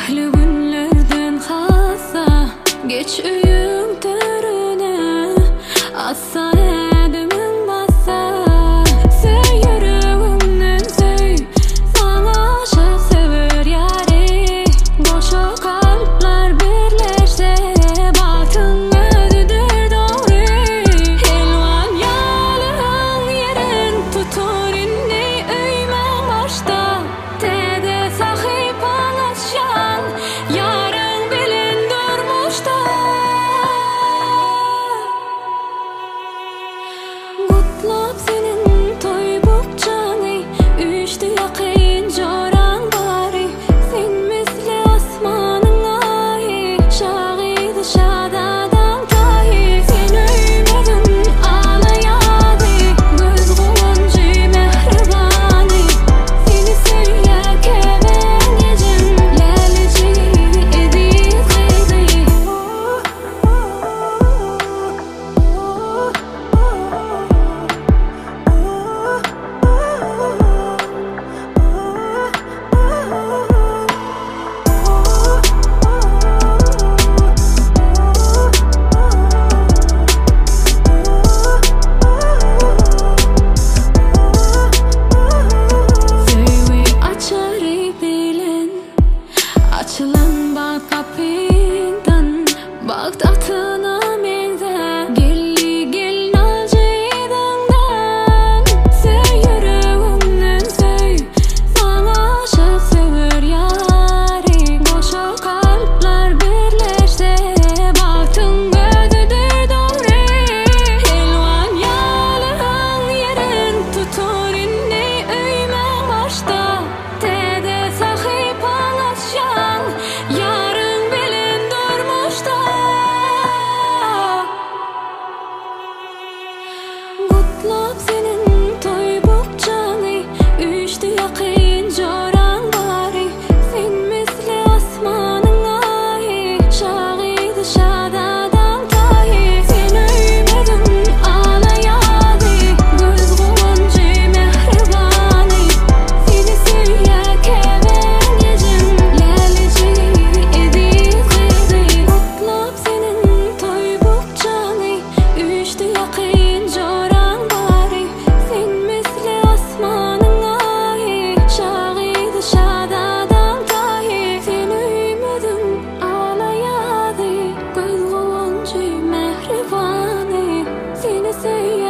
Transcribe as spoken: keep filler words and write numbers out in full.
Ehli günlerden hassa geç üyüm törüne assa edimin bassa sen yüreğimden söy sana aşık sever yari boşa kalpler birleşse batın ödüdür doğru helvan yalın yerin tutur inni öymen başta tede sahip alaşan yarın bilin durmuşta Kutlap senin toy bukçanı Üçtü yakın joran bari Sen misli asmanın ahi Şahidi şadadan tahi Sen öymedin ağlayadı Göz goncu mehribani Seni söyle keven yecin Lelici edi kıydı Söyle açarı bilen Açılan bak kapından Bak tahtına mende Gelli gelin alcıydığından Söy yüreğimden söy Sana aşık sever yari Boşa kalpler birleşse Baktın ödüdür doğru Helvan yalın yerin tutur inni öymen başta Tede sahip alaşan yarın bilin durmuşta Kutlap senin toy bukçanı Üçtü yakın joran bari Sen misli asmanın ahi Şahidi şadadan tahi Sen öymedin ağlayadı Göz goncu mehribani Seni söyle keven yecin Lelici edi kıydı Kutlap senin toy bukçanı Üçtü yakın joran bari Sen misli asmanın ahi Şahidi şadadan tahi Sen öymedin ağlayadı Göz goncu mehribani Seni söyle